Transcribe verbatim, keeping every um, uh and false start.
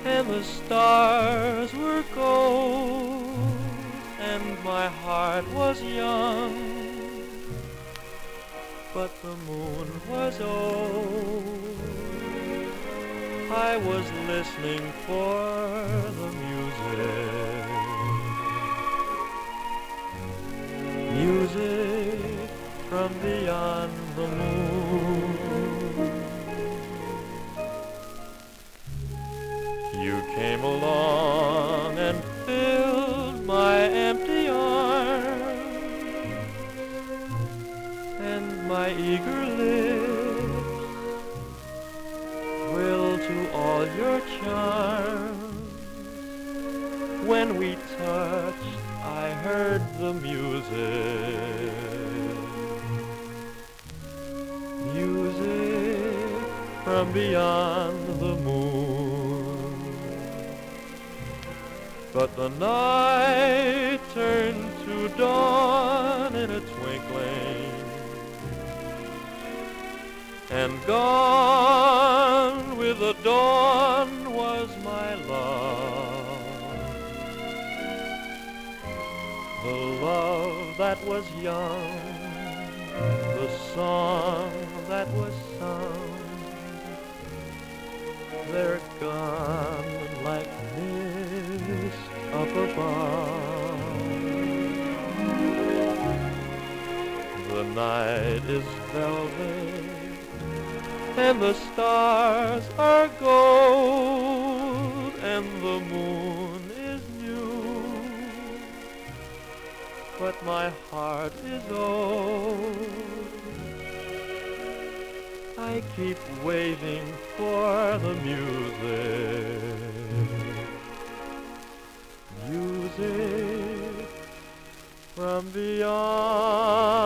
and the stars were gold, and my heart was young, but the moon was old. I was listening for the music, music from beyond the moon. You came along and filled my empty arms, and my eager lips thrilled to all your charms. When we touched, I heard the music, music from beyond the moon. But the night turned to dawn in a twinkling, and gone with the dawn was my love, the love that was young, the song that was sung. They're gone like mist up above. The night is velvet and the stars are gold, and the moon is new, but my heart is old. I keep waiting for the music, music from beyond